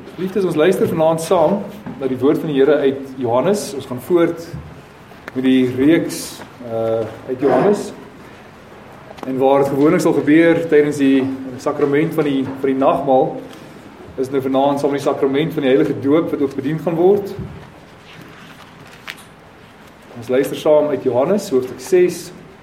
Liefdes, ons luister vanaand saam na die woord van die Here uit Johannes. Ons gaan voort met die reeks uit Johannes. En waar het gewoonlik sal gebeur tydens die sakrament van die nagmaal, is nou vanaand saam met die sakrament van die heilige doop wat ook bedien gaan word. Ons luister saam uit Johannes, hoofstuk 6.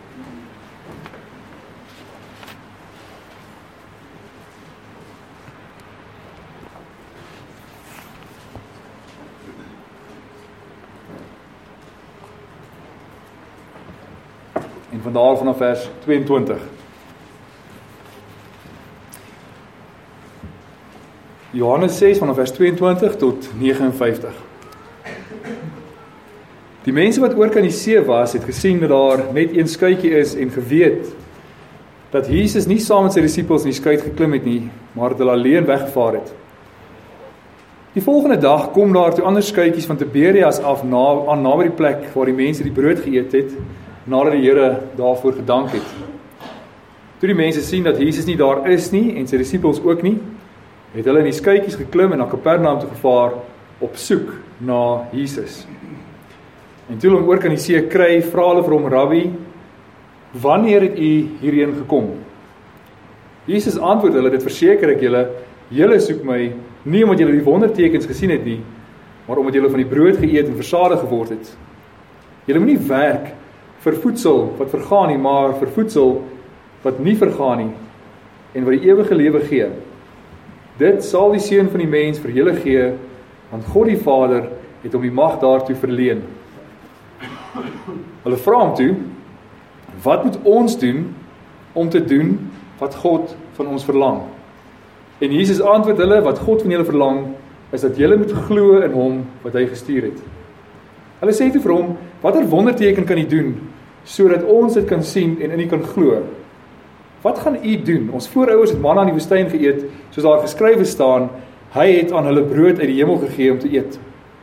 En vandaar vanaf vers 22. Johannes 6 vanaf vers 22 tot 59. Die mense wat oor kan die see was, het gesien dat daar net een skuitjie is en geweet dat Jesus nie saam met sy disippels in die skuit geklim het nie, maar dat hulle alleen weggevaar het. Die volgende dag kom daar toe ander skuitjies van Tiberias af naby die plek waar die mense die brood geëet het, nadat die Here daarvoor gedank het. Toe die mense sien dat Jesus nie daar is nie en sy disippels ook nie, het hulle in die skuitjies geklim en na Kapernaum toe gevaar op soek na Jesus. En toe hulle hom oor kan die see kry, vra hulle vir hom, Rabbi, wanneer het u hierheen gekom? Jesus antwoord hulle, dit verseker ek julle, julle soek my, nie omdat julle die wondertekens gesien het nie, maar omdat julle van die brood geëet en versadig geword het. Julle moet nie werk vir voedsel wat vergaan nie, maar vir voedsel wat nie vergaan nie, en wat die ewige lewe gee. Dit sal die Seun van die mens vir julle gee, want God die Vader het hom die mag daartoe verleen. Hulle vra hom toe, wat moet ons doen om te doen wat God van ons verlang? En Jesus antwoord hulle, wat God van julle verlang, is dat julle moet glo in hom wat hy gestuur het. Hulle sê toe vir hom, watter wonderteken kan u doen, sodat ons dit kan sien en in u kan glo? Wat gaan u doen? Ons voorouers het manna in die woestyn geëet, soos daar geskrywe staan, hy het aan hulle brood uit die hemel gegee om te eet.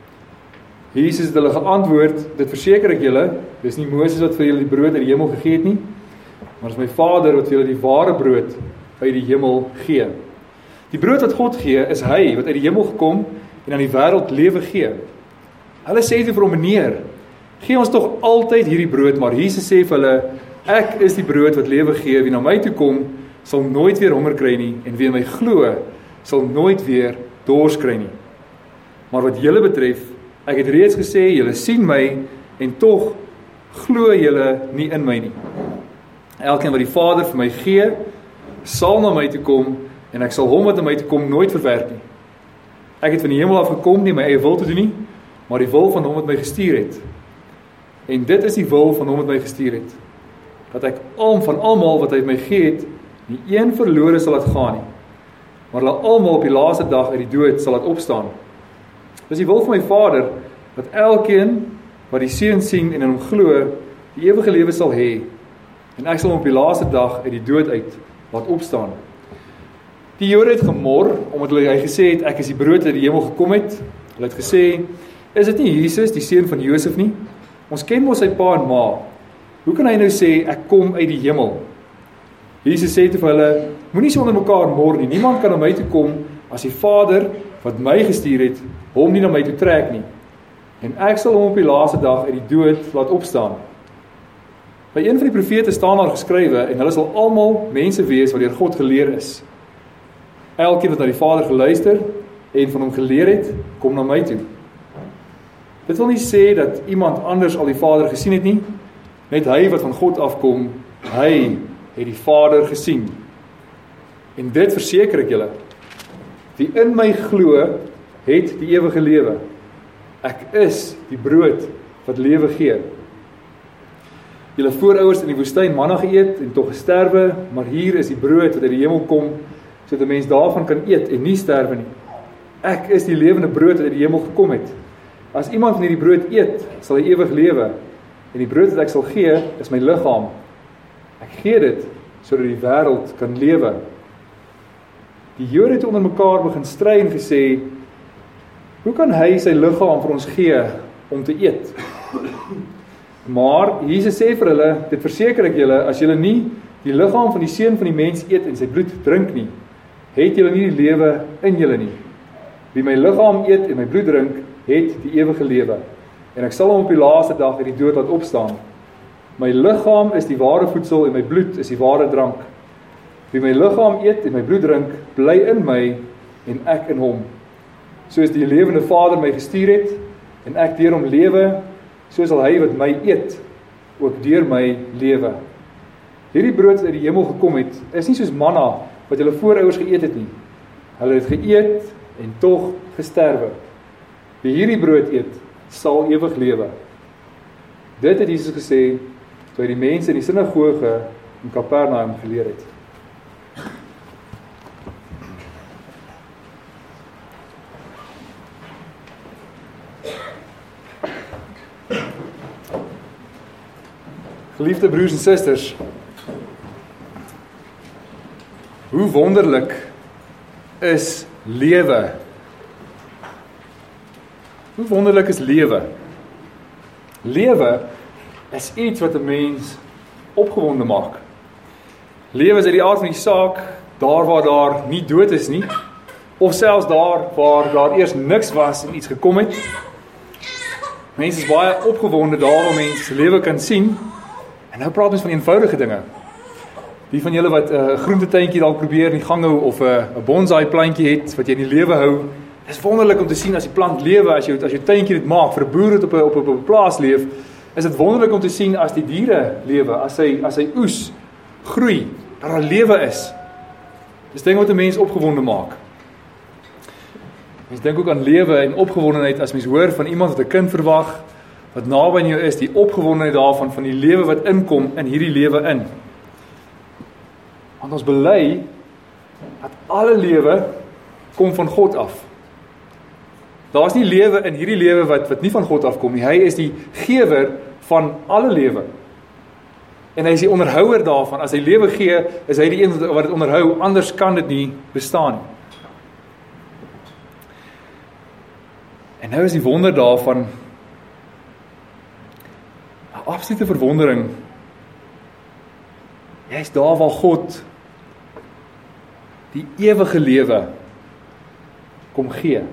Jesus het hulle geantwoord, dit verseker ek julle, dis nie Moses wat vir julle die brood uit die hemel gegee het nie, maar dis my Vader wat vir julle die ware brood uit die hemel gee. Die brood wat God gee, is hy wat uit die hemel gekom en aan die wêreld lewe gee. Hulle sê toe vir hom, meneer, gee ons tog altyd hierdie brood, maar Jesus sê vir hulle, ek is die brood wat lewe gee, wie na my toe kom, sal nooit weer honger kry nie, en wie in my glo, sal nooit weer dors kry nie. Maar wat julle betref, ek het reeds gesê, julle sien my, en tog glo julle nie in my nie. Elkeen wat die Vader vir my gee, sal na my toe kom, en ek sal hom wat na my toe kom nooit verwerp nie. Ek het van die hemel af gekom, nie my eie wil te doen nie, maar die wil van hom wat my gestuur het. En dit is die wil van hom wat my gestuur het, dat ek van almal wat hy my gee het, nie een verlore sal laat gaan nie, maar hulle almal op die laaste dag uit die dood sal laat opstaan. Dis die wil van my Vader, dat elkeen wat die Seun sien en in hom glo, die ewige lewe sal hê, en ek sal hom op die laaste dag uit die dood uit laat opstaan. Die Jode het gemor, omdat hy gesê het, ek is die brood uit die hemel gekom het. Hulle het gesê, is dit nie Jesus, die seun van Josef nie? Ons ken mos sy pa en ma. Hoe kan hy nou sê, ek kom uit die hemel? Jesus sê toe vir hulle, moenie so onder mekaar mor nie. Niemand kan na my toe kom, as die Vader, wat my gestuur het, hom nie na my toe trek nie. En ek sal hom op die laaste dag uit die dood laat opstaan. By een van die profete staan daar geskrywe, en hulle sal almal mense wees wat deur God geleer is. Elkeen wat na die Vader geluister, en van hom geleer het, kom na my toe. Dit wil nie sê dat iemand anders al die Vader gesien het nie, net hy wat van God afkom, hy het die Vader gesien. En dit verseker ek julle, wie in my glo, het die ewige lewe. Ek is die brood wat lewe gee. Julle voorouers in die woestyn manna geëet en tog gesterwe, maar hier is die brood wat uit die hemel kom, sodat 'n mens daarvan kan eet en nie sterwe nie. Ek is die lewende brood wat uit die hemel gekom het. As iemand van hierdie brood eet, sal hy ewig lewe, en die brood wat ek sal gee, is my liggaam. Ek gee dit, sodat die wêreld kan lewe. Die Jode het onder mekaar begin stry en gesê, hoe kan hy sy liggaam vir ons gee, om te eet? Maar Jesus sê vir hulle, dit verseker ek julle, as julle nie die liggaam van die Seun van die mens eet en sy bloed drink nie, het julle nie die lewe in julle nie. Wie my liggaam eet en my bloed drink, het die ewige lewe. En ek sal hom op die laaste dag uit die dood laat opstaan. My liggaam is die ware voedsel en my bloed is die ware drank. Wie my liggaam eet en my bloed drink, bly in my en ek in hom. Soos die lewende Vader my gestuur het, en ek deur hom lewe, so sal hy wat my eet, ook deur my lewe. Hierdie brood wat uit die hemel gekom het, is nie soos manna, wat hulle voorouers geëet het nie. Hulle het geëet en tog gesterwe. Wie hierdie brood eet, sal ewig lewe. Dit het Jesus gesê, toe hy die mense in die sinagoge in Kapernaum geleer het. Geliefde broers en susters, hoe wonderlik is lewe? Hoe wonderlik is lewe? Lewe is iets wat 'n mens opgewonde maak. Lewe is uit die aard van die saak, daar waar daar nie dood is nie, of selfs daar waar daar eers niks was en iets gekom het. Mense is baie opgewonde daar waar mense lewe kan sien. En nou praat ons van eenvoudige dinge. Die van julle wat 'n groentetuintjie dalk probeer in die gang hou of 'n bonsai plantjie het wat jy in die lewe hou. Dit is wonderlik om te sien as die plant lewe, as jou tuintjie dit maak vir 'n boer wat op 'n plaas leef. Is dit wonderlik om te sien as die diere lewe, as hy oes, groei, dat daar lewe is. Dis dinge wat 'n mens opgewonde maak. Mens dink ook aan lewe en opgewondenheid as mens hoor van iemand wat 'n kind verwag, wat naby aan jou is, die opgewondenheid daarvan, van die lewe wat inkom in hierdie lewe in. Want ons bely dat alle lewe kom van God af. Daar is nie lewe in hierdie lewe wat nie van God afkom nie. Hy is die gewer van alle lewe. En hy is die onderhouer daarvan. As hy lewe gee, is hy die een wat dit onderhou, anders kan dit nie bestaan nie. En nou is die wonder daarvan 'n absolute verwondering. Jy is daar waar God die ewige lewe kom gee.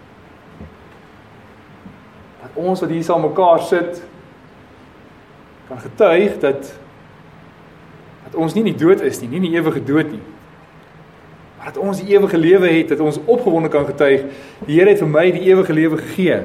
Dat ons wat hier saam mekaar sit, kan getuig dat ons nie in die dood is nie, nie in die ewige dood nie. Maar dat ons die ewige lewe het, dat ons opgewonde kan getuig, die Here het vir my die ewige lewe gegee.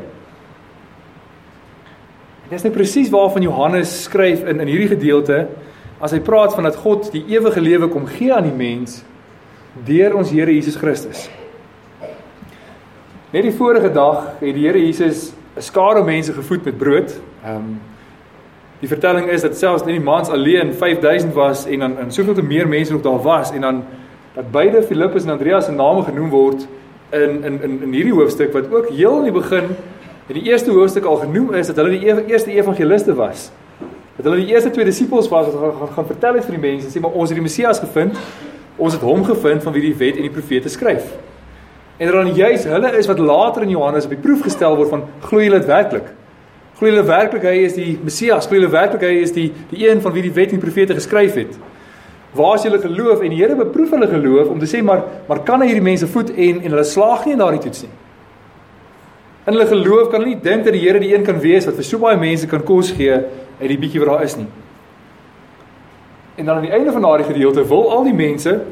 Dit is nou presies waarvan Johannes skryf in hierdie gedeelte, as hy praat van dat God die ewige lewe kom gee aan die mens, deur ons Here Jesus Christus. Net die vorige dag het die Here Jesus 'n skare mense gevoed met brood. Die vertelling is dat selfs net die mans alleen 5000 was, en dan soveel te meer mense nog daar was, en dan dat beide Filippus en Andreas se name genoem word in hierdie hoofstuk, wat ook heel in die begin, in die eerste hoofstuk al genoem is, dat hulle die eerste evangeliste was. Dat hulle die eerste 2 disippels was, wat gaan vertel het vir die mense, sê, maar ons het die Messias gevind, ons het hom gevind van wie die wet en die profete skryf. En dan juist hulle is wat later in Johannes op die proef gestel word van, glo julle dit werklik? Glo julle werklik hy is die Messias? Glo julle werklik hy is die een van wie die wet en die profete geskryf het? Waar is julle geloof? En die Here beproef hulle geloof om te sê, maar kan hy hierdie mense voed en hulle slaag nie in daardie toets nie? In hulle geloof kan hulle nie dink dat die Here die een kan wees wat vir so baie mense kan kos gee uit die bietjie wat daar is nie. En dan aan die einde van daardie gedeelte wil al die mense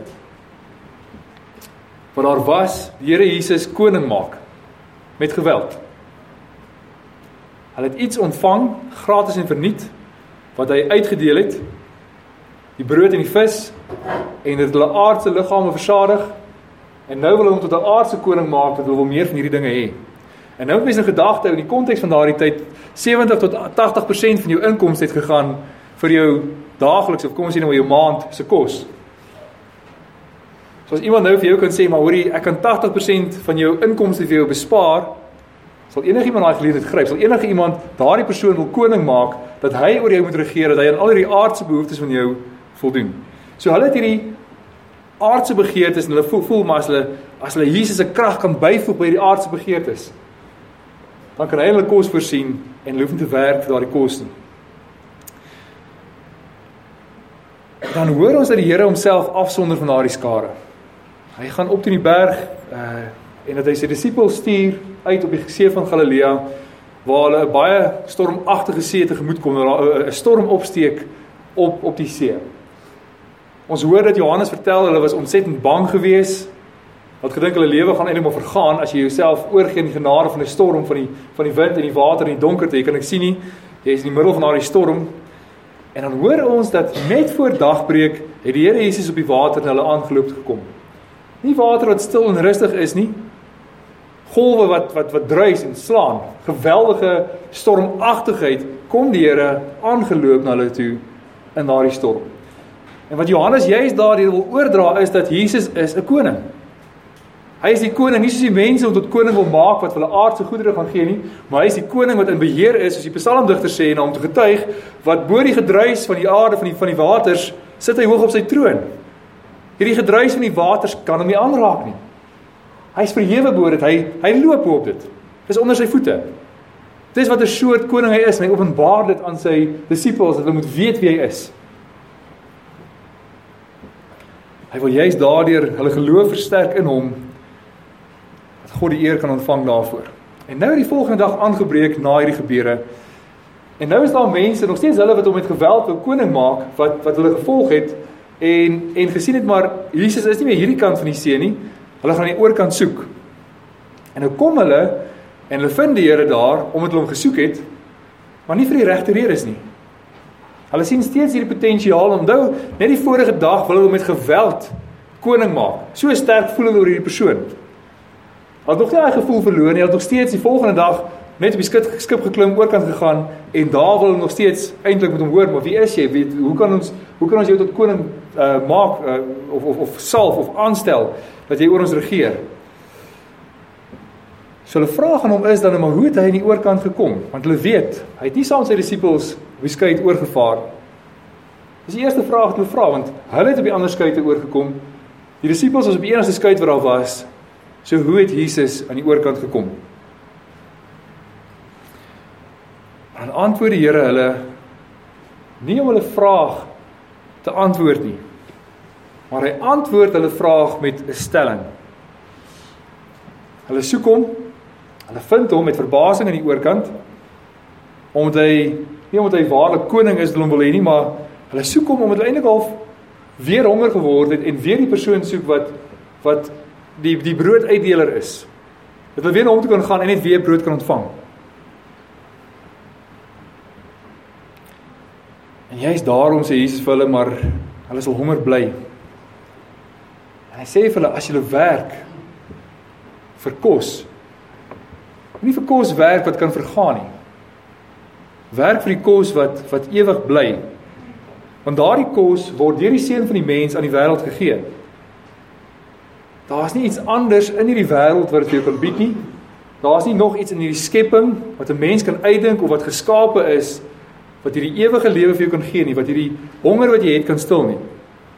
wat daar was, die Here Jesus koning maak met geweld. Hulle het iets ontvang, gratis en verniet, wat hy uitgedeel het, die brood en die vis, en dit hulle aardse liggame versadig, en nou wil hulle hom tot 'n aardse koning maak, wat hulle wil meer van hierdie dinge hê. En nou het mense in gedagte, in die konteks van daardie tyd, 70 tot 80% van jou inkomste het gegaan vir jou daagliks, of kom ons sê nou jou maand se kos. So as iemand nou vir jou kan sê, maar hoorie, ek kan 80% van jou inkomste vir jou bespaar, sal enigiemand daai geleentheid gryp, sal enige iemand daardie persoon wil koning maak, dat hy oor jou moet regeer, dat hy aan al die aardse behoeftes van jou voldoen. So hulle het hierdie aardse begeertes, en hulle voel maar as hulle Jesus se krag kan byvoeg by die aardse begeertes, dan kan hy hulle kos voorsien, en hulle hoef nie te werk vir daardie kos nie. Dan hoor ons dat die Here homself afsonder van daardie skare. Hy gaan op teen die berg, en dat hy sy disippels stuur uit op die see van Galilea, waar hulle 'n baie stormagtige see tegemoet kom, 'n storm opsteek op die see. Ons hoor dat Johannes vertel, hulle was ontsettend bang gewees, wat gedink hulle lewe gaan eintlik maar vergaan, as jy jouself oorgee in die genade van die storm, van die wind en die water en die donkerte, jy kan ek sien nie, jy is in die middel van daardie storm, en dan hoor ons dat net voor dagbreek, het die Here Jesus op die water en hulle aangeloop gekom. Nie water wat stil en rustig is nie, golwe wat druis en slaan, geweldige stormagtigheid, kom die Here aangeloop na hulle toe in daardie storm. En wat Johannes juist daardie wil oordra is dat Jesus is 'n koning. Hy is die koning, nie soos die mense wat tot koning wil maak, wat vir hulle aardse goedere gaan gee nie, maar hy is die koning wat in beheer is, soos die psalmdigter sê, en om te getuig, wat bo die gedruis van die aarde, van die waters, sit hy hoog op sy troon. Hierdie gedruis van die waters kan hom nie aanraak nie. Hy is verhewe bo dit, hy loop op dit. Dit is onder sy voete. Dit is wat 'n soort koning hy is, en hy openbaar dit aan sy disippels, dat hulle moet weet wie hy is. Hy wil juist daardeur hulle geloof versterk in hom, dat God die eer kan ontvang daarvoor. En nou het die volgende dag aangebreek na hierdie gebeure, en nou is daar mense, nog steeds hulle wat hom met geweld wil koning maak, wat hulle gevolg het, en gesien het, maar Jesus is nie meer hierdie kant van die see nie, hulle gaan die oorkant soek. En nou kom hulle, en hulle vind die Here daar, omdat hulle hom gesoek het, maar nie vir die regte redes nie. Hulle sien steeds hierdie potensiaal, onthou, net die vorige dag wil hulle met geweld koning maak. So sterk voel hulle oor hierdie persoon. Hulle het nog nie daai gevoel verloor nie, hulle het nog steeds die volgende dag net op die skip geklim, oorkant gegaan, en daar wil hulle nog steeds eintlik met hom hoor, maar wie is jy? Hoe kan ons jou tot koning maak, of salf, of aanstel, dat jy oor ons regeer? So hulle vraag aan hom is dan, maar hoe het hy in die oorkant gekom? Want hulle weet, hy het nie saam sy disippels op die skei oorgevaar. Dis die eerste vraag wat hulle vra, want hulle het op die ander skei oorgekom, die disippels was op die enigste skei waar daar was, so hoe het Jesus aan die oorkant gekom? Dan antwoord die Here hulle, nie om hulle vraag te antwoord nie, maar hy antwoord hulle vraag met 'n stelling. Hulle soek hom, hulle vind hom met verbasing aan die oorkant, omdat hy waarlik koning is, wil hê nie, maar hulle soek hom omdat hulle eintlik al weer honger geword het, en weer die persoon soek wat die brooduitdeler is. Dat hulle weer na hom toe kan gaan en net weer brood kan ontvang. En juist daarom sê Jesus vir hulle, maar hulle sal honger bly. En hy sê vir hulle, as julle werk vir kos, nie vir kos werk wat kan vergaan nie. Werk vir die kos wat ewig bly. Want daardie kos word deur die Seun van die mens aan die wêreld gegee. Daar is nie iets anders in hierdie wêreld wat dit jou kan bied nie. Daar is nie nog iets in hierdie skepping wat 'n mens kan uitdink of wat geskape is, wat hierdie ewige lewe vir jou kan gee nie, wat hierdie honger wat jy het kan stil nie.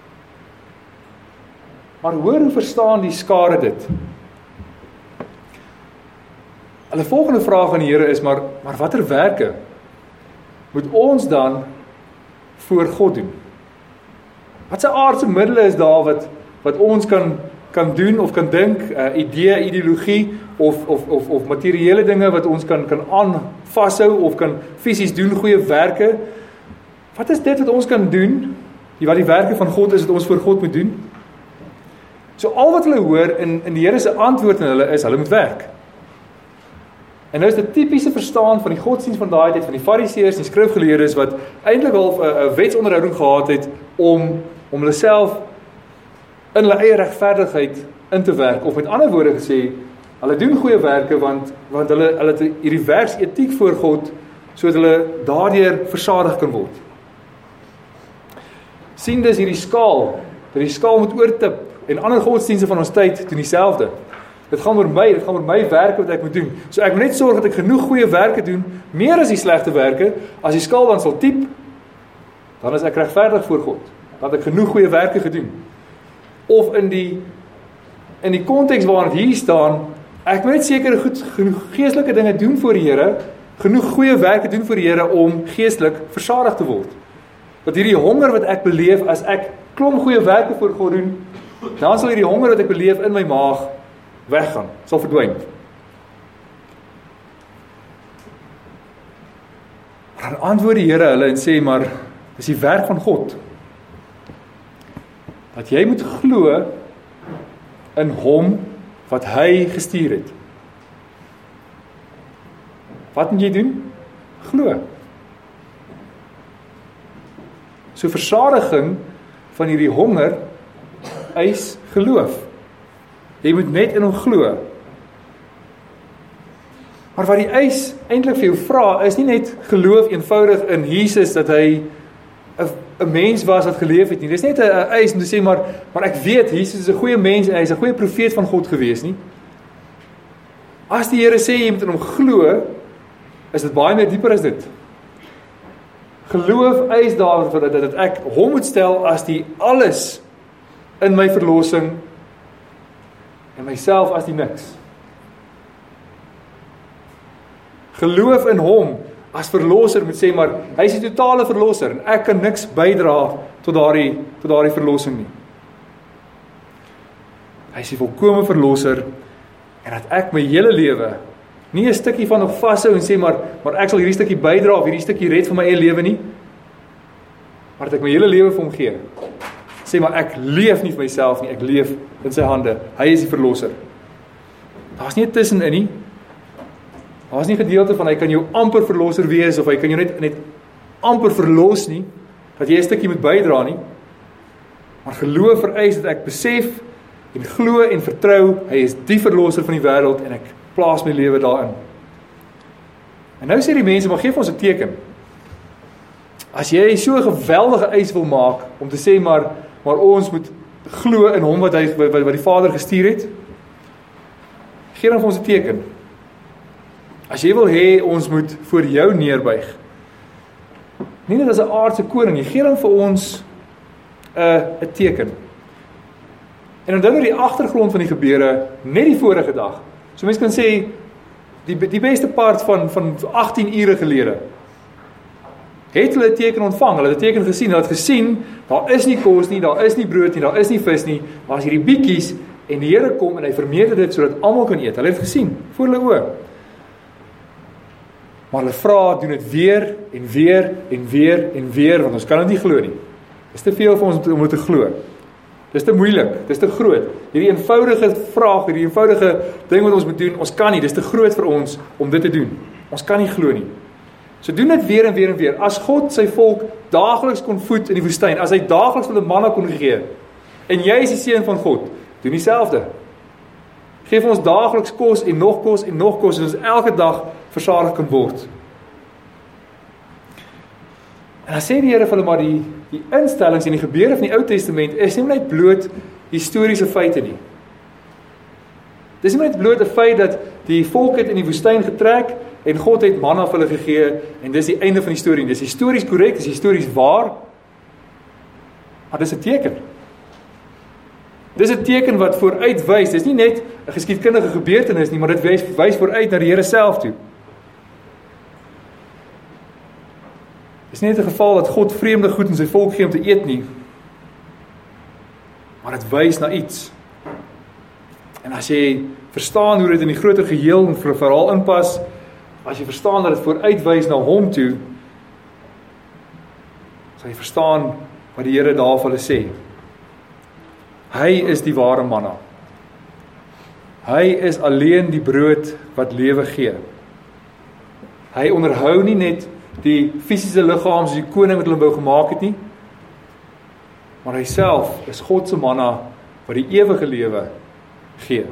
Maar hoor hoe verstaan die skare dit? Hulle volgende vraag aan die Here is, maar watter werke moet ons dan voor God doen? Wat se aardse middele is daar wat ons kan doen of kan dink, idee, ideologie of materiële dinge wat ons kan vashou of kan fisies doen, goeie werke? Wat is dit wat ons kan doen? Wat die werke van God is wat ons voor God moet doen? So al wat hulle hoor in die Here se antwoord aan hulle is, hulle moet werk. En nou is dit tipiese verstaan van die godsdienst van daai tyd, van die fariseërs en die skrifgeleerdes, wat eintlik al 'n wetsonderhouding gehad het om hulle self in hulle eie regverdigheid in te werk, of met ander woorde gesê, hulle doen goeie werke, want hulle het hierdie werksetiek voor God, sodat hulle daardeur versadig kan word. Sien dus hierdie skaal, dat die skaal moet oortip, en ander godsdienste van ons tyd doen dieselfde. Dit gaan oor my werke wat ek moet doen. So ek moet net sorg dat ek genoeg goeie werke doen, meer as die slegte werke. As die skaal dan sal tiep, dan is ek regverdig voor God, dat ek genoeg goeie werke gedoen. Of in die konteks waarin hier staan, ek moet net seker genoeg geestelike dinge doen voor die Here, genoeg goeie werke doen voor die Here om geestelik versadig te word. Dat hierdie honger wat ek beleef, as ek klomp goeie werke voor God doen, dan sal hierdie honger wat ek beleef in my maag weggaan, sal verdwyn. Maar dan antwoord die Here hulle en sê, maar dis die werk van God. Dat jy moet glo in hom wat hy gestuur het. Wat moet jy doen? Glo. So versadiging van hierdie honger eis geloof. Jy moet net in hom glo. Maar wat die eis eintlik vir jou vra, is nie net geloof eenvoudig in Jesus dat hy 'n mens was wat geleef het nie. Dis net 'n eis om te sê, maar ek weet Jesus is 'n goeie mens en hy is 'n goeie profeet van God gewees nie. As die Here sê jy moet in hom glo, is dit baie meer dieper as dit. Geloof eis daarvoor dat ek hom moet stel as die alles in my verlossing en myself as die niks. Geloof in hom as verlosser moet sê, maar hy is die totale verlosser en ek kan niks bydra tot daardie verlossing nie. Hy is die volkome verlosser en dat ek my hele lewe nie 'n stukkie van nog vashou en sê maar ek sal hierdie stukkie bydra of hierdie stukkie red vir my eie lewe nie, maar dat ek my hele lewe vir hom gee. Sê maar ek leef nie vir myself nie, ek leef in sy hande. Hy is die verlosser. Daar's nie 'n tussenin nie. Daar's nie 'n gedeelte van hy kan jou amper verlosser wees of hy kan jou net amper verlos nie, dat jy 'n stukkie moet bydra nie. Maar geloof vereis dat ek besef en glo en vertrou, hy is die verlosser van die wêreld en ek plaas my lewe daarin. En nou sê die mense, maar geef ons 'n teken. As jy so 'n geweldige eis wil maak om te sê maar ons moet glo in hom wat die Vader gestuur het, gee dan vir ons 'n teken. As jy wil hê ons moet voor jou neerbuig, nie net as 'n aardse koning nie, gee dan vir ons 'n teken. En onthou nou die agtergrond van die gebeure net die vorige dag. So mense kan sê die beste part van 18 ure gelede het hulle 'n teken ontvang, hulle het 'n teken gesien, hulle het gesien, daar is nie kos nie, daar is nie brood nie, daar is nie vis nie, maar as hierdie bietjies en die Here kom en hy vermeerder dit sodat almal kan eet. Hulle het gesien voor hulle oë. Maar hulle vra, doen dit weer en weer en weer en weer, want ons kan dit nie glo nie. Dis te veel vir ons om dit te glo. Dis te moeilik, dis te groot. Hierdie eenvoudige vraag, hierdie eenvoudige ding wat ons moet doen, ons kan nie, dis te groot vir ons om dit te doen. Ons kan nie glo nie. So doen dit weer en weer en weer. As God sy volk daagliks kon voed in die woestyn, as hy daagliks hulle manna kon gee, en jy is die seun van God, doen dieselfde. Geef ons daagliks kos en nog kos en nog kos, sodat ons elke dag versadig kan word. En dan sê die Here vir hulle, maar die instellings en die gebeure van die Ou Testament is nie net bloot historiese feite nie. Dis nie net bloot 'n feit dat die volk het in die woestyn getrek en God het manna vir hulle gegee en dis die einde van die storie. Dis histories korrek, dis histories waar, maar dis 'n teken. Dis 'n teken wat vooruit wys. Dis nie net 'n geskiedkundige gebeurtenis nie, maar dit wys vooruit na die Here self toe. Dis nie net 'n geval dat God vreemde goed in sy volk gee om te eet nie, maar dit wys na iets. En as jy verstaan hoe dit in die groter geheel en vir 'n verhaal inpas, as jy verstaan dat dit vooruitwys na hom toe, sal jy verstaan wat die Here daar vir hulle sê. Hy is die ware manna. Hy is alleen die brood wat lewe gee. Hy onderhou nie net die fisiese liggaam soos die koning wat hulle wou gemaak het nie, maar hy self is God se manna wat die ewige lewe gee.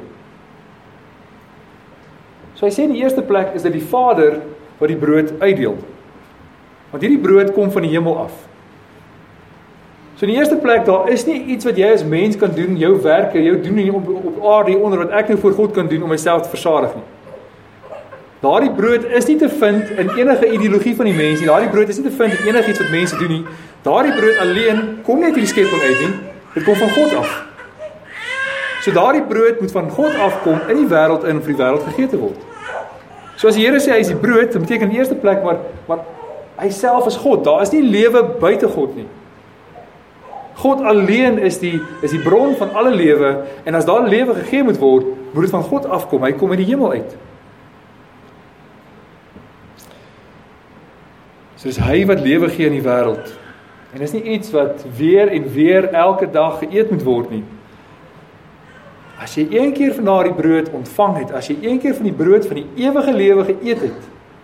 So hy sê in die eerste plek is dit die Vader wat die brood uitdeel. Want hierdie brood kom van die hemel af. So in die eerste plek, daar is nie iets wat jy as mens kan doen, jou werke, jou doen op aarde onder wat ek nou voor God kan doen om myself te versadig nie. Daardie brood is nie te vind in enige ideologie van die mens nie. Daardie brood is nie te vind in enige iets wat mense doen nie. Daardie brood alleen kom nie uit die skepping uit nie. Dit kom van God af. So daardie brood moet van God afkom in die wêreld in om vir die wêreld gegee te word. So as die Here sê hy is die brood, dan beteken in die eerste plek maar hy self is God. Daar is nie lewe buite God nie. God alleen is die bron van alle lewe, en as daar lewe gegee moet word, moet dit van God afkom, hy kom uit die hemel uit. So dis hy wat lewe gee in die wêreld, en dis nie iets wat weer en weer elke dag geëet moet word nie. As jy een keer van daardie brood ontvang het, as jy een keer van die brood van die ewige lewe geëet het,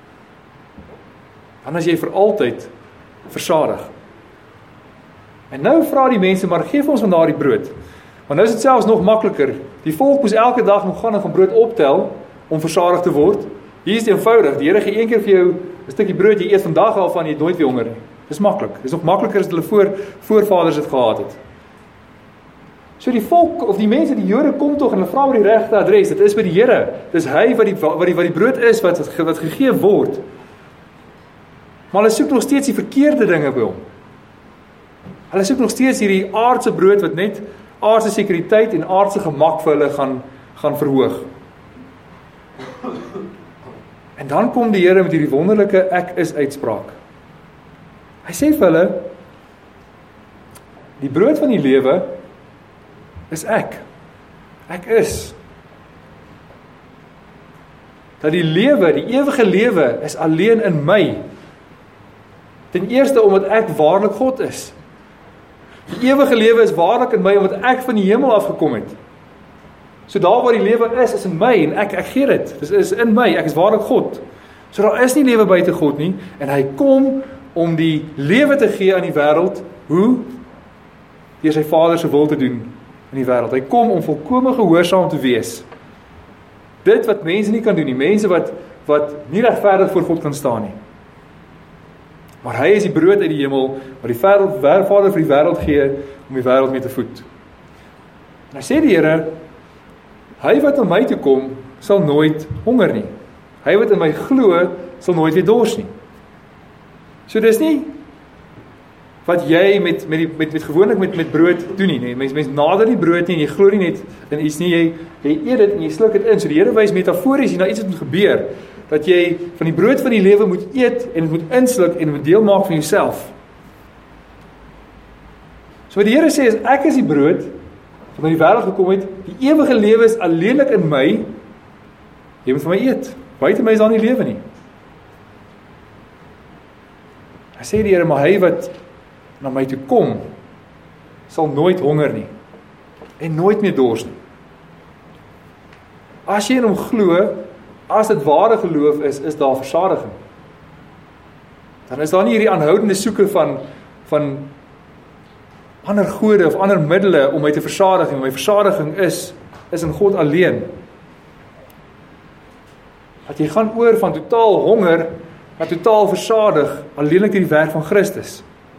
dan is jy vir altyd versadig. En nou vra die mense, maar geef ons van daardie brood. Want nou is dit selfs nog makliker. Die volk moes elke dag nog gaan en van brood optel, om versadig te word. Hier is dit eenvoudig, die Here gee een keer vir jou 'n stukkie brood, jy eet vandag al van, jy het nooit weer honger nie. Dis maklik, dis nog makliker as hulle voorvaders dit gehad het. So die volk, of die mense, die Jode kom tog en hulle vra oor die regte adres, dit is by die Here. Dis hy wat die brood is, wat gegee word. Maar hulle soek nog steeds die verkeerde dinge by hom. Hulle soek nog steeds hierdie aardse brood, wat net aardse sekuriteit en aardse gemak vir hulle gaan verhoog. En dan kom die Here met hierdie wonderlike ek is uitspraak. Hy sê vir hulle, die brood van die lewe is ek. Ek is. Dat die lewe, die ewige lewe, is alleen in my. Ten eerste omdat ek waarlik God is. Die ewige lewe is waarlik in my, omdat ek van die hemel afgekom het. So daar waar die lewe is in my, en ek gee dit. Dit is in my, ek is waarlik God. So daar is nie lewe buite God nie, en hy kom om die lewe te gee aan die wêreld, hoe? Deur sy Vader se wil te doen in die wêreld. Hy kom om volkome gehoorsaam te wees. Dit wat mense nie kan doen nie, mense wat nie regverdig voor God kan staan nie. Maar hy is die brood uit die hemel, wat die Vader vir die wêreld gee, om die wêreld mee te voed. En hy sê die Here, hy wat aan my toe kom, sal nooit honger nie. Hy wat in my glo, sal nooit weer dors nie. So dis nie wat jy gewoonlik met brood doen nie. Mens nader die brood nie, en jy glo nie net in iets nie, jy eet dit en jy sluk dit in. So die Here wys metafories hier na iets wat moet gebeur, dat jy van die brood van die lewe moet eet, en het moet insluk, en moet deel maak van jouself. So wat die Here sê is, ek is die brood, wat na die wêreld gekom het, die ewige lewe is alleenlik in my, jy moet van my eet, buite my is daar nie lewe nie. Hy sê die Here, maar hy wat na my toe kom, sal nooit honger nie, en nooit meer dors nie. As jy in hom glo, as dit ware geloof is daar versadiging. Dan is daar nie hierdie aanhoudende soeke van ander gode of ander middele om my te versadig, en my versadiging is in God alleen. Dat jy gaan oor van totaal honger na totaal versadig, alleenlik deur die werk van Christus.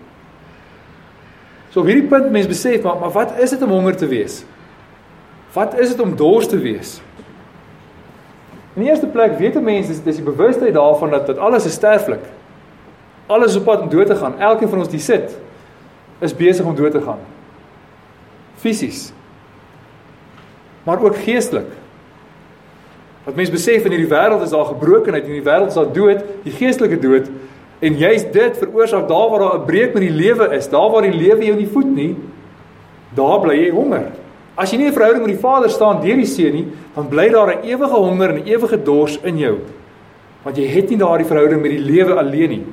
So op hierdie punt mens besef, maar wat is dit om honger te wees? Wat is dit om dors te wees? In die eerste plek weet 'n mens, dis die bewustheid daarvan dat alles is sterflik. Alles is op pad om dood te gaan. Elkeen van ons die sit, is besig om dood te gaan. Fisies. Maar ook geestelik. Wat mens besef, in hierdie wêreld is daar gebrokenheid, in die wêreld is daar dood, die geestelike dood, en juist dit veroorsaak daar waar daar 'n breek met die lewe is, daar waar die lewe jou nie voed nie, daar bly jy honger. As jy nie 'n verhouding met die Vader staan deur die Seun nie, dan bly daar 'n ewige honger en 'n ewige dors in jou. Want jy het nie daardie verhouding met die lewe alleen nie.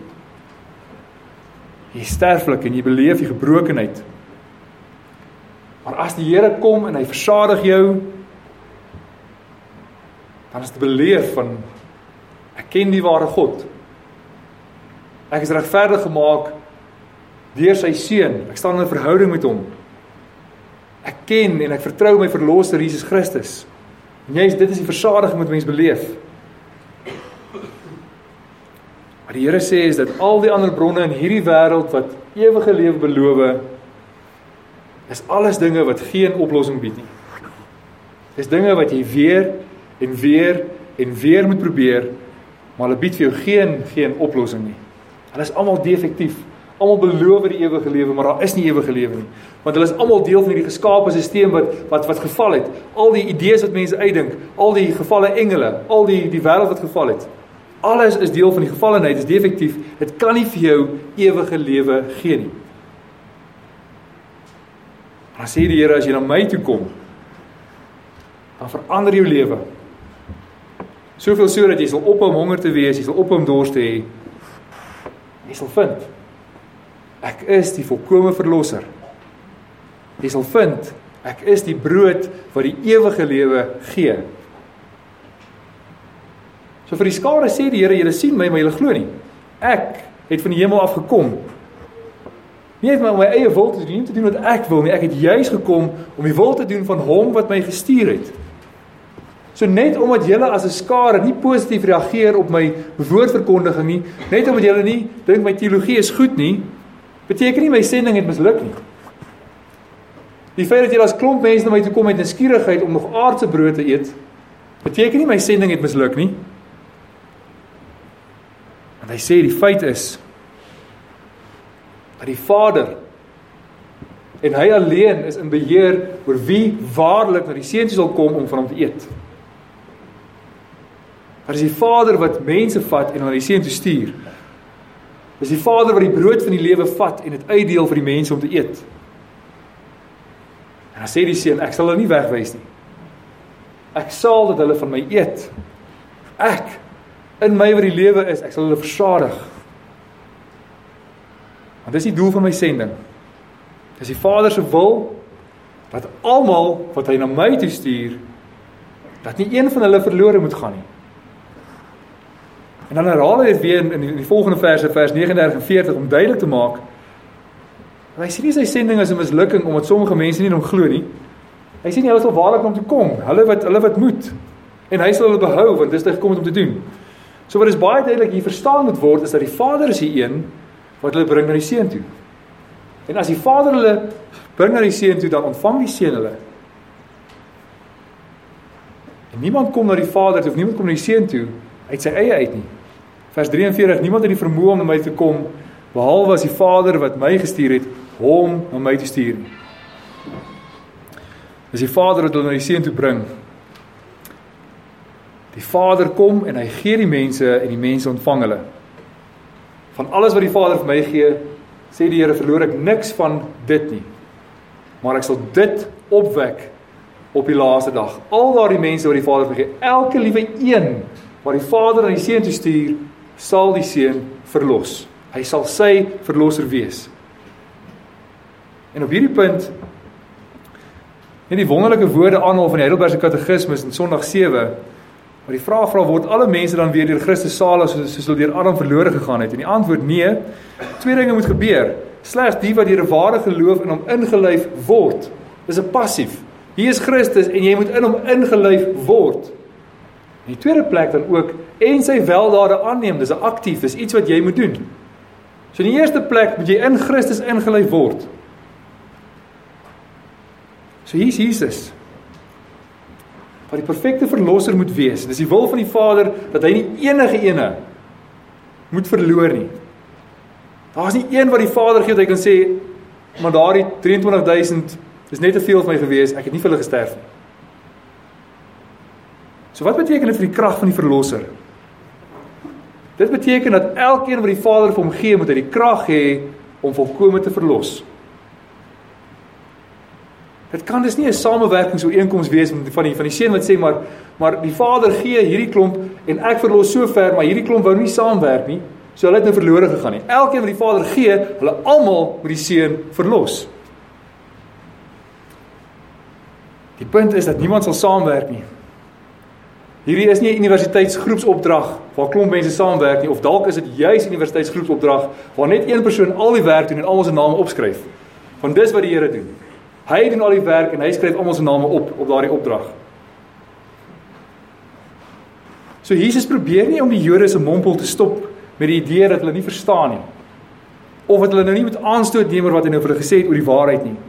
Jy is sterflik en jy beleef die gebrokenheid. Maar as die Here kom en hy versadig jou, dan is dit beleef van, ek ken die ware God. Ek is regverdig gemaak deur sy Seun. Ek staan in 'n verhouding met hom. Ek ken en ek vertrou my verlosser Jesus Christus. En dit is die versadiging wat mens beleef. Wat die Here sê is dat al die ander bronne in hierdie wêreld wat ewige lewe beloof, is alles dinge wat geen oplossing bied nie. Dis dinge wat jy weer en weer en weer moet probeer, maar hulle bied vir jou geen oplossing nie. Hulle is almal defektief. Almal beloof die ewige lewe, maar daar is nie ewige lewe nie. Want hulle is almal deel van hierdie geskape stelsel wat geval het. Al die idees wat mense uitdink, al die gevalle engele, al die wêreld wat geval het. Alles is deel van die gevallenheid, is defektief. Dit kan nie vir jou ewige lewe gee nie. Dan sê die Here, as jy na my toe kom, dan verander jou lewe. Soveel so dat jy sal ophou om honger te wees, jy sal ophou om dors te hê. Jy sal vind, ek is die volkome verlosser. Jy sal vind, ek is die brood wat die ewige lewe gee. So vir die skare sê die Here, julle sien my, maar julle glo nie. Ek het van die hemel af gekom. Nie het my om my eie wil te doen, nie te doen wat ek wil nie. Ek het juis gekom om die wil te doen van hom wat my gestuur het. So net omdat julle as 'n skare nie positief reageer op my woordverkondiging nie, net omdat julle nie dink my teologie is goed nie, beteken nie my sending het misluk nie. Die feit dat julle as klomp mense na my toe kom met 'n skierigheid om nog aardse brood te eet, beteken nie my sending het misluk nie. Want hy sê die feit is dat die Vader en hy alleen is in beheer oor wie waarlik na die Seun toe sal kom om van hom te eet. Dit is die Vader wat mense vat en na die Seun toe stuur. Dit is die Vader wat die brood van die lewe vat en dit uitdeel vir die mense om te eet. En dan sê die Seun, ek sal hulle nie wegwys nie. Ek sal dat hulle van my eet. Ek, in my wat die lewe is, ek sal hulle versadig. Want dis die doel van my sending. Dis die Vader se wil, dat almal wat hy na my toe stuur, dat nie een van hulle verlore moet gaan nie. En dan herhaal hy dit weer in die volgende verse, vers 39 en 40, om duidelik te maak, hy sê nie sy sending is 'n mislukking, omdat sommige mense nie in hom glo nie. Hy sê nie, hulle sal waarlik om te kom, hulle wat moet, en hy sal hulle behou, want dis dit gekom het om te doen. So wat is baie duidelik hier verstaan moet word, is dat die Vader is die een, wat hulle bring na die Seun toe. En as die Vader hulle bring na die Seun toe, dan ontvang die Seun hulle. En niemand kom na die Vader toe, of niemand kom na die Seun toe, uit sy eie uit nie. Vers 43, niemand het die vermoë om na my te kom, behalwe as die Vader wat my gestuur het, hom na my te stuur nie. Dis die Vader wat hulle na die Seun toe bring. Die Vader kom en hy gee die mense en die mense ontvang hulle. Van alles wat die Vader vir my gee, sê die Here, verloor ek niks van dit nie. Maar ek sal dit opwek op die laaste dag. Al daardie mense wat die Vader vir my gee, elke liewe een wat die Vader na die Seun toe stuur, sal die Seun verlos. Hy sal sy verlosser wees. En op hierdie punt, in die wonderlike woorde aanhaal van die Heidelbergse Katekismus in Sondag 7, maar die vraag word alle mense dan weer deur Christus salig soos hulle deur Adam verlore gegaan het? En die antwoord nee, twee dinge moet gebeur. Slegs die wat deur 'n ware geloof in hom ingelyf word. Dis 'n passief. Hier is Christus en jy moet in hom ingelyf word. In die tweede plek dan ook, en sy weldade aanneem, dis 'n aktief, dis iets wat jy moet doen. So in die eerste plek moet jy in Christus ingelyf word. So hier is Jesus, wat die perfekte verlosser moet wees. Dis die wil van die Vader, dat hy nie enige ene moet verloor nie. Daar is nie een wat die Vader gee, dat hy kan sê, maar daardie 23.000 is net te veel vir my gewees, ek het nie vir hulle gesterf nie. So wat beteken dit vir die krag van die verlosser? Dit beteken dat elkeen wat die Vader vir hom gee, moet hy die krag hê om volkome te verlos. Dit kan dus nie 'n samewerkingsooreenkoms wees van die Seun wat sê, maar die Vader gee hierdie klomp en ek verlos so ver, maar hierdie klomp wou nie saamwerk nie, so hulle het nou verlore gegaan nie. Elkeen wat die Vader gee, hulle almal moet die Seun verlos. Die punt is dat niemand sal saamwerk nie. Hierdie is nie 'n universiteitsgroepsopdrag waar klomp mense saamwerk nie, of dalk is dit juis 'n universiteitsgroepsopdrag waar net een persoon al die werk doen en almal se name opskryf. Want dis wat die Here doen. Hy doen al die werk en hy skryf almal se name op daardie opdrag. So Jesus probeer nie om die Jode se mompel te stop met die idee dat hulle nie verstaan nie. Of dat hulle nou nie moet aanstoot neem oor wat hy nou vir hulle gesê het oor die waarheid nie.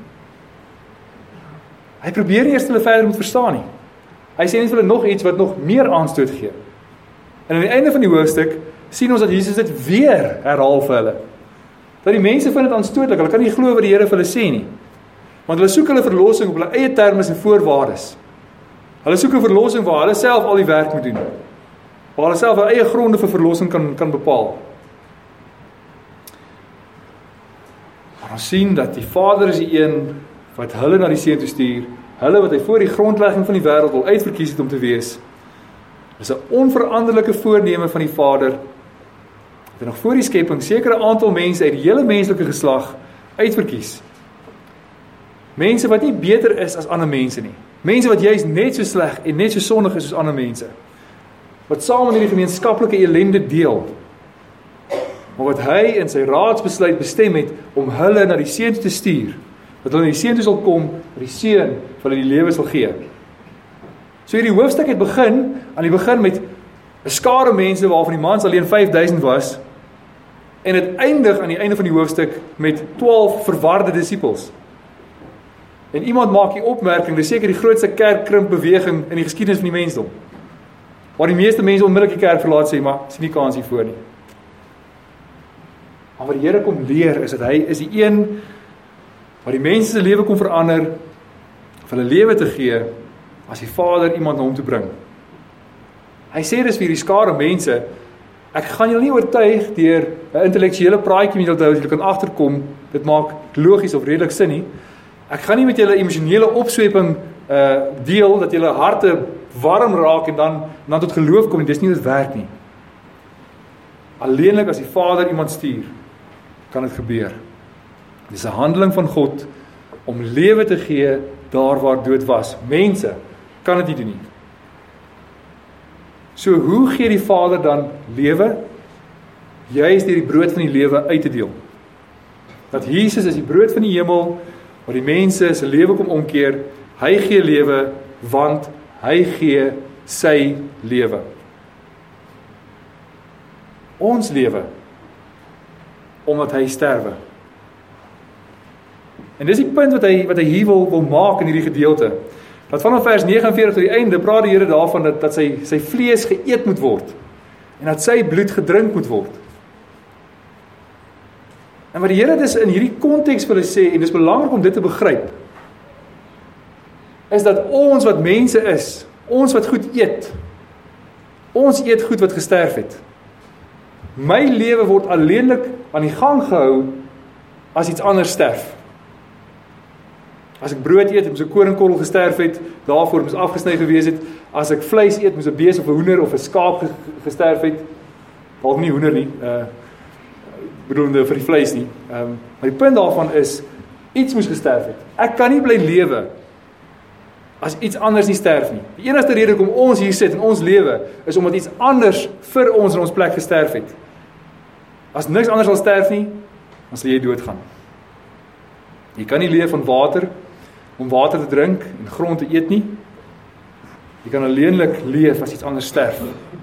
Hy probeer nie eers hulle verder moet verstaan nie. Hy sê net vir hulle nog iets wat nog meer aanstoot gee. En aan die einde van die hoofstuk sien ons dat Jesus dit weer herhaal vir hulle. Dat die mense vind dit aanstootlik, hulle kan nie glo wat die Here vir hulle sê nie. Want hulle soek hulle verlossing op hulle eie terme en voorwaardes. Hulle soek 'n verlossing waar hulle self al die werk moet doen. Waar hulle self hulle eie gronde vir verlossing kan bepaal. Maar ons sien dat die Vader is die een wat hulle na die Seun toe stuur, hulle wat hy voor die grondlegging van die wêreld al uitverkies het om te wees. Dis 'n onveranderlike voorneme van die Vader, dat hy nog voor die skepping sekere aantal mense uit die hele menslike geslag uitverkies. Mense wat nie beter is as ander mense nie. Mense wat juist net so sleg en net so sondig is soos ander mense. Wat saam in hierdie gemeenskaplike ellende deel. Maar wat hy in sy raadsbesluit bestem het om hulle na die Seun toe te stuur. Dat hulle na die Seun toe sal kom, dat die Seun vir hulle die lewe sal gee. So hierdie hoofstuk het begin, aan die begin met 'n skare mense waarvan die mans alleen 5000 was, en het eindig aan die einde van die hoofstuk met 12 verwarde disippels. En iemand maak die opmerking, dis seker die grootste kerkkrimpbeweging in die geskiedenis van die mensdom. Waar die meeste mense onmiddellik die kerk verlaat sê, maar sien nie kans hiervoor nie. Maar wat die Here kom leer, is dat hy is die een wat die mense se lewe kom verander, vir hulle lewe te gee, as die Vader iemand na hom toe bring. Hy sê dis vir die skare mense, ek gaan julle nie oortuig deur 'n intellektuele praatjie met julle te hou, julle kan agterkom, dit maak logies of redelik sin nie. Ek gaan nie met julle emosionele opsweping deel, dat julle harte warm raak en dan tot geloof kom, en dis nie hoe dit werk nie. Alleenlik as die Vader iemand stuur, kan dit gebeur. Dis 'n handeling van God om lewe te gee daar waar dood was. Mense kan dit nie doen nie. So hoe gee die Vader dan lewe? Juist deur die brood van die lewe uit te deel. Dat Jesus is die brood van die hemel, waar die mense se lewe kom omkeer. Hy gee lewe, want hy gee sy lewe. Ons lewe, omdat hy sterwe. En dis die punt wat hy hier wil maak in hierdie gedeelte. Dat vanaf vers 49 tot die einde praat die Here daarvan dat sy vlees geëet moet word en dat sy bloed gedrink moet word. En wat die Here dus in hierdie konteks wil sê, en dis belangrik om dit te begryp, is dat ons wat mense is, ons wat goed eet, ons eet goed wat gesterf het. My lewe word alleenlik aan die gang gehou as iets anders sterf. As ek brood eet, moes 'n koringkorrel gesterf het, daarvoor moes afgesny gewees het. As ek vleis eet, moes 'n bees of 'n hoender of 'n skaap gesterf het. Behalwe nie hoender nie, bedoelende vir die vleis nie. Maar die punt daarvan is, iets moes gesterf het. Ek kan nie bly lewe as iets anders nie sterf nie. Die enigste rede hoekom ons hier sit in ons lewe, is omdat iets anders vir ons in ons plek gesterf het. As niks anders sal sterf nie, dan sal jy doodgaan. Jy kan nie leef van water, om water te drink en grond te eet nie. Jy kan alleenlik leef as iets anders sterf.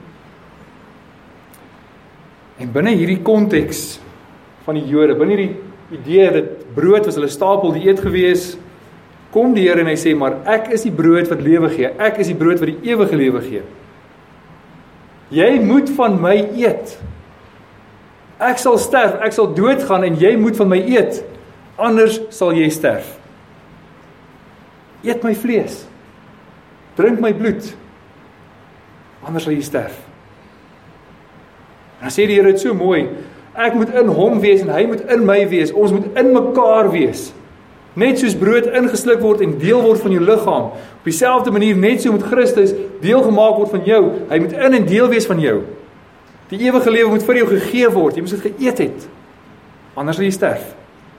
En binne hierdie konteks van die Jode, binne hierdie idee dat brood was hulle stapel dieet gewees, kom die Here en hy sê, maar ek is die brood wat lewe gee. Ek is die brood wat die ewige lewe gee. Jy moet van my eet. Ek sal sterf, ek sal doodgaan en jy moet van my eet. Anders sal jy sterf. Eet my vlees. Drink my bloed. Anders sal jy sterf. En dan sê die Here dit so mooi, ek moet in hom wees en hy moet in my wees. Ons moet in mekaar wees. Net soos brood ingesluk word en deel word van jou liggaam. Op dieselfde manier, net so moet Christus deel gemaak word van jou. Hy moet in en deel wees van jou. Die ewige lewe moet vir jou gegee word. Jy moet dit geëet het. Anders sal jy sterf.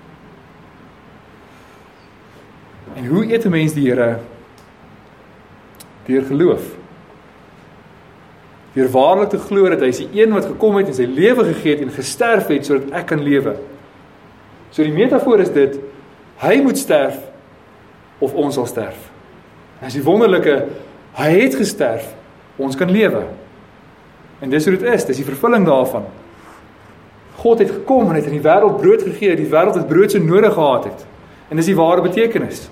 En hoe eet 'n mens die Here? Deur geloof. Deur waarlik te glo dat hy is die een wat gekom het en sy lewe gegee het en gesterf het sodat ek kan lewe. So die metafoor is dit, hy moet sterf of ons sal sterf. En as die wonderlike, hy het gesterf, ons kan lewe. En dis hoe dit is, dis die vervulling daarvan. God het gekom en het in die wêreld brood gegee, die wêreld het brood so nodig gehad het. En dis die ware betekenis.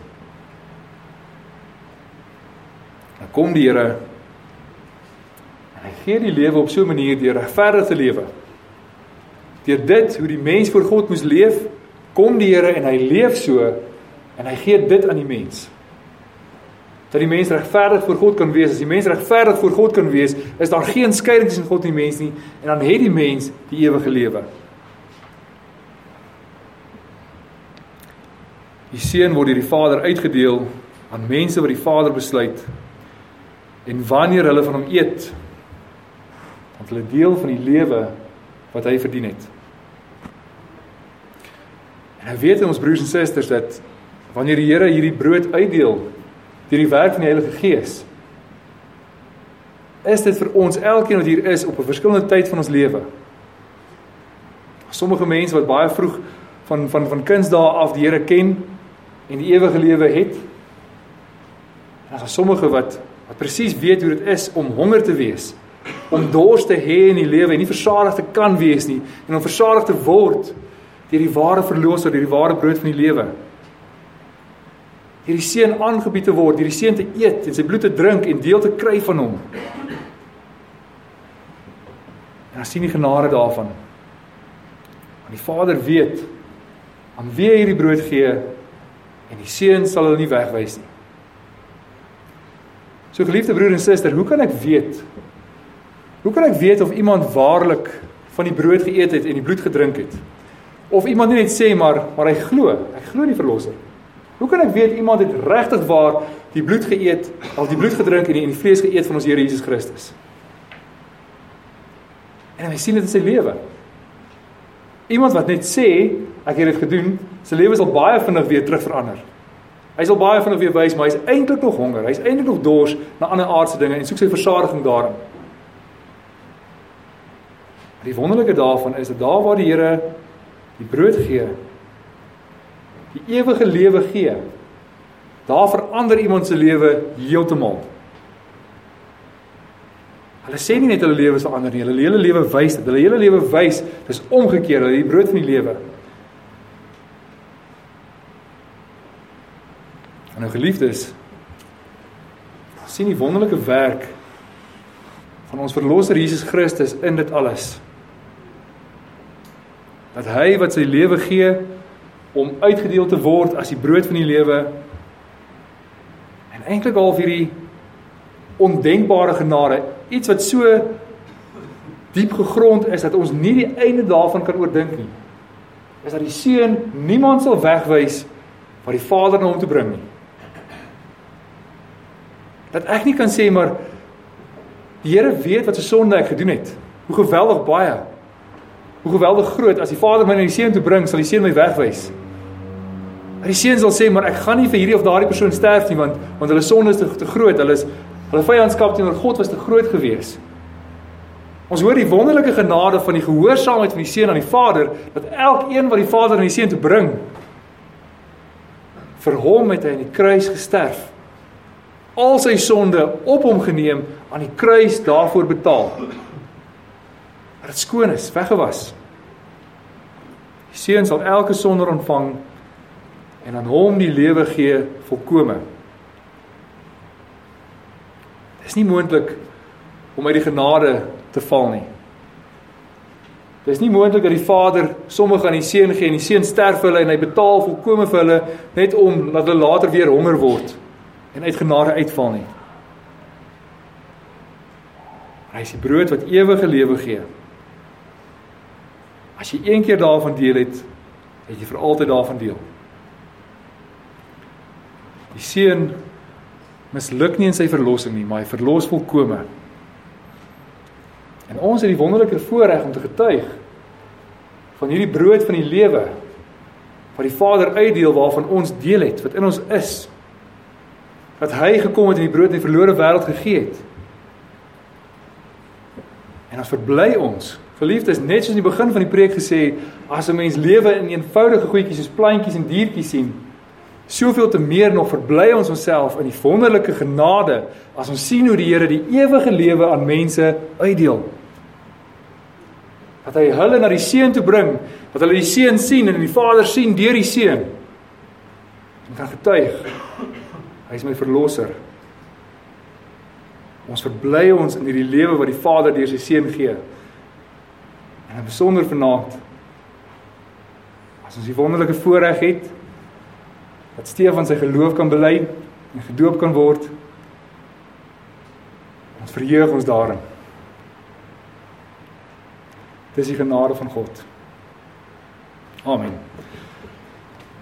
Dan kom die Here en hy gee die lewe op so 'n manier deur regverdig te lewe. Deur dit, hoe die mens voor God moes leef, kom die Here en hy leef so en hy gee dit aan die mens. Dat die mens regverdig voor God kan wees. As die mens regverdig voor God kan wees, is daar geen skeiding tussen God en die mens nie, en dan het die mens die ewige lewe. Die Seun word deur die Vader uitgedeel aan mense wat die Vader besluit. En wanneer hulle van hom eet, want hulle deel van die lewe wat hy verdien het. En nou weet ons broers en susters dat wanneer die Here hierdie brood uitdeel deur die werk van die Heilige Gees, is dit vir ons elkeen wat hier is op 'n verskillende tyd van ons lewe. Sommige mense wat baie vroeg van kindsdae af die Here ken en die ewige lewe het. En daar is sommige wat presies weet hoe dit is om honger te wees, om dors te hê in die lewe en nie versadig te kan wees nie, en om versadig te word deur die ware verlosser, deur die ware brood van die lewe. Deur die Seun aangebied te word, deur die Seun te eet en sy bloed te drink en deel te kry van hom. En dan sien die genade daarvan. Want die Vader weet aan wie hy hierdie brood gee en die Seun sal hulle nie wegwys nie. So geliefde broer en suster, hoe kan ek weet of iemand waarlik van die brood geëet het en die bloed gedrink het? Of iemand nie net sê, maar hy glo die verlosser. Hoe kan ek weet iemand het regtig waar die bloed geëet, of die bloed gedrink en die vlees geëet van ons Here Jesus Christus? En hy sien dit in sy lewe. Iemand wat net sê, ek het dit gedoen, sy lewe sal baie vinnig weer terug verander. Hy sal baie vinnig weer wys, maar hy is eintlik nog honger, hy is eintlik nog dors na ander aardse dinge en soek sy versadiging daarin. Die wonderlike daarvan is dat daar waar die Here die brood gee, die ewige lewe gee, daar verander iemand se lewe heeltemal. Hulle sê nie net hulle lewe verander nie, hulle hele lewe wys dit. Hulle hele lewe wys, dis omgekeer, hulle die brood van die lewe. En nou geliefdes, sien die wonderlike werk van ons verlosser Jesus Christus in dit alles. Dat hy wat sy lewe gee, om uitgedeel te word as die brood van die lewe, en eintlik al vir die ondenkbare genade, iets wat so diep gegrond is, dat ons nie die einde daarvan kan oordink nie, is dat die Seun niemand sal wegwys wat die Vader na hom toe bring nie. Dat ek nie kan sê, maar die Here weet wat se sonde ek gedoen het, hoe geweldig baie, hoe geweldig groot, as die Vader my na die Seun toe bring, sal die Seun my wegwys. Die Seun sal sê, maar ek gaan nie vir hierdie of daardie persoon sterf nie, want hulle sonde is te groot, hulle vyandskap teenoor God was te groot gewees. Ons hoor die wonderlike genade van die gehoorsaamheid van die Seun aan die Vader, dat elkeen wat die Vader na die Seun toe bring, vir hom het hy aan die kruis gesterf, al sy sonde op hom geneem, aan die kruis daarvoor betaal. Dat het skoon is, weggewas. Die Seun sal elke sonde ontvang en aan hom die lewe gee volkome. Dit is nie moontlik om uit die genade te val nie. Dit is nie moontlik dat die Vader sommige aan die Seun gee en die Seun sterf vir hulle en hy betaal volkome vir hulle net om dat hulle later weer honger word en uit genade uitval nie. Hy is die brood wat ewige lewe gee. As jy een keer daarvan deel het, het jy vir altyd daarvan deel. Die Seun misluk nie in sy verlossing nie, maar hy verlos volkome. En ons het die wonderlike voorreg om te getuig van hierdie brood van die lewe, wat die Vader uitdeel, waarvan ons deel het, wat in ons is. Dat hy gekom het en die brood in die verlore wêreld gegee het. En dan verbly ons, geliefdes, net soos in die begin van die preek gesê, as 'n mens lewe in eenvoudige goedjies soos plantjies en diertjies sien, soveel te meer nog verbly ons onsself in die wonderlike genade, as ons sien hoe die Here die ewige lewe aan mense uitdeel. Dat hy hulle na die Seun toe bring, dat hulle die Seun sien en die Vader sien deur die Seun. En kan getuig, hy is my verlosser. Ons verbly ons in hierdie lewe wat die Vader deur sy Seun gee. En in besonder vanaand, as ons die wonderlike voorreg het, dat Stefan sy geloof kan bely en gedoop kan word, ons verheug ons daarin. Dis die genade van God. Amen.